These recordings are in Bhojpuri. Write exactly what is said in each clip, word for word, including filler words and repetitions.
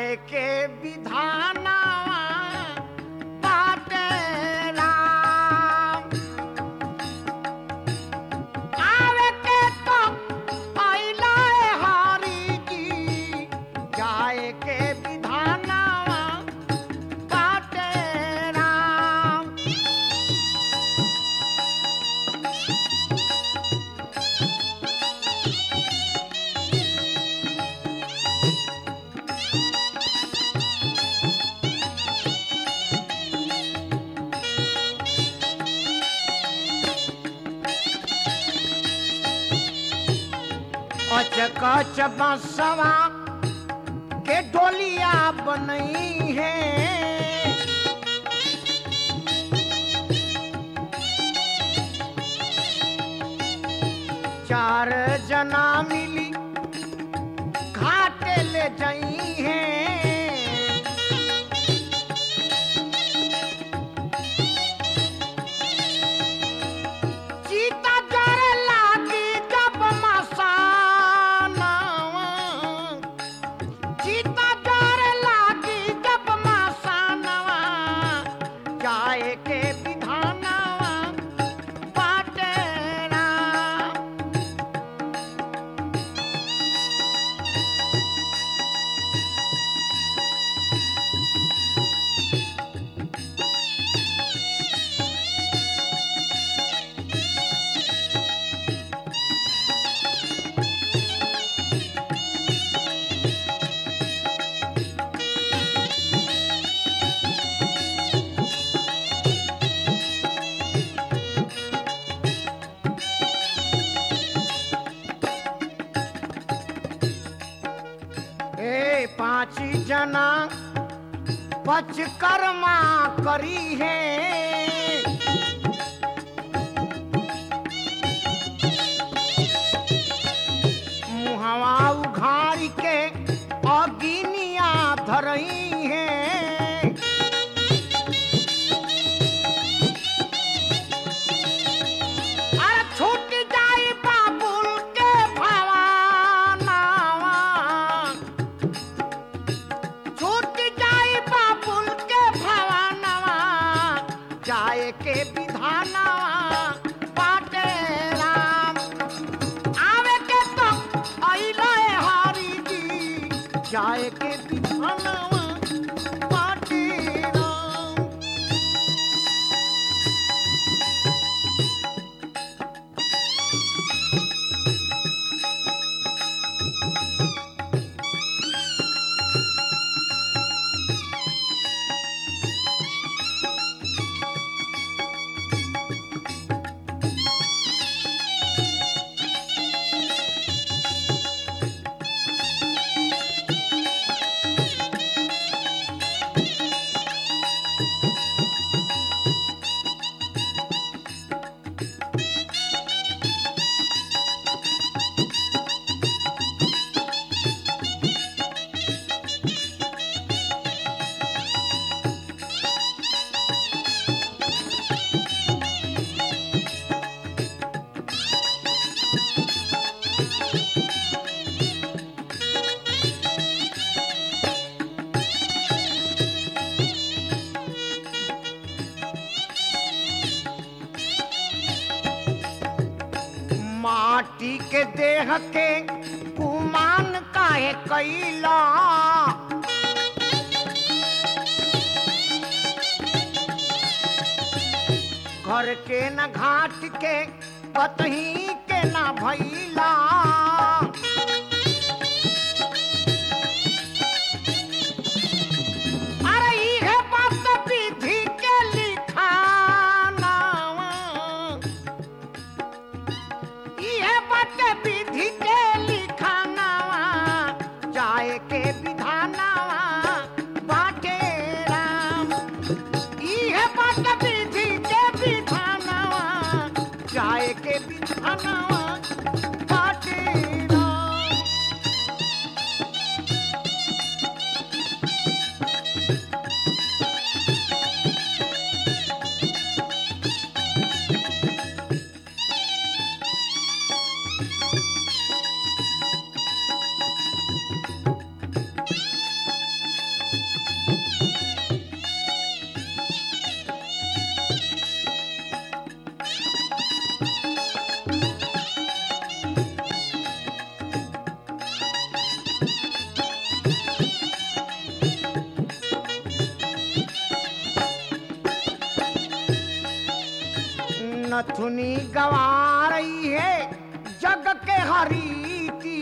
जाए के विधाना बाटे राम। आवे के तो अइला हरि जी, जाए के विधाना बाटे राम। अचकच बसवा के डोलिया बनई है, चार जना मिली घाटे ले जाई है। चीता जरे लागी जब मसाना, चीता जरे लागी जब मसाना, जाए के विधाना बाटे राम। ए पांच जना पचकर्मा करी है, मुहवा उघार के अगिनिया धरई है। अरे छूट जाई बाबुल के भवाना, छूट जाई बाबुल के भवानवा, जाए के विधानवा बाटे राम। आवे के तो अइला हरि जी, जाए के विधानवा बाटे राम। माटी के देह के गुमान काहे कैला, घर के न घाट के कतही के न भैला। अरे इहे बात विधि के लिखाना, इहे बात विधि के लिखाना, जाए के विधाना बाटे राम। इहे बात विधि के विधाना, जाए के विधाना बाटे राम। नथुनी गवा रही है जग के हरीती।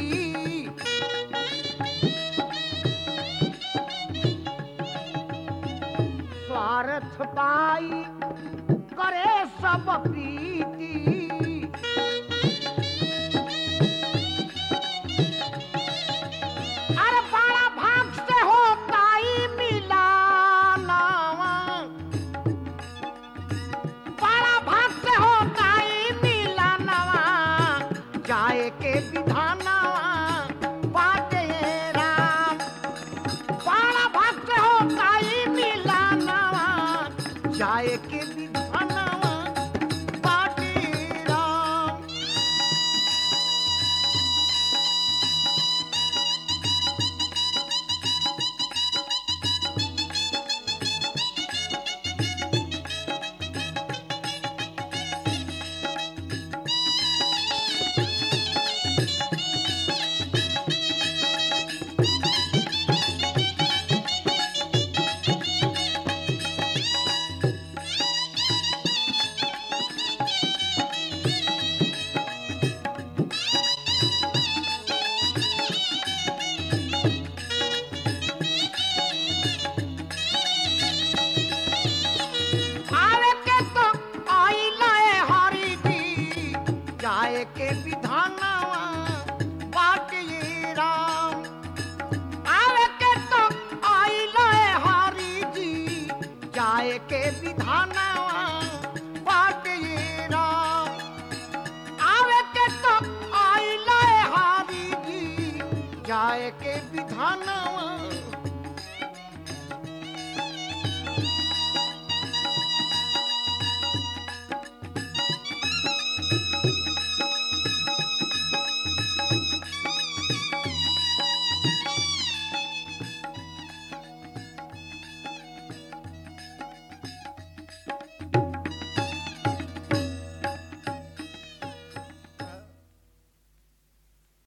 स्वार्थ पाई करे सब प्रीति। अरे बड़ा भाग से होता ही मिलाना, बड़ा भाग से होता ही मिलाना, जाए के विधाना बाटे राम। बड़ा भाग से होता ही मिलाना, जाए के विधाना बाटे राम। आवे के तो आइला है हरि जी, जाए के विधाना बाटे राम। आवे के तो आइला है हरि जी, जाए के विधाना बाटे राम। आवे के तो आइला है हरि जी, जाए के विधाना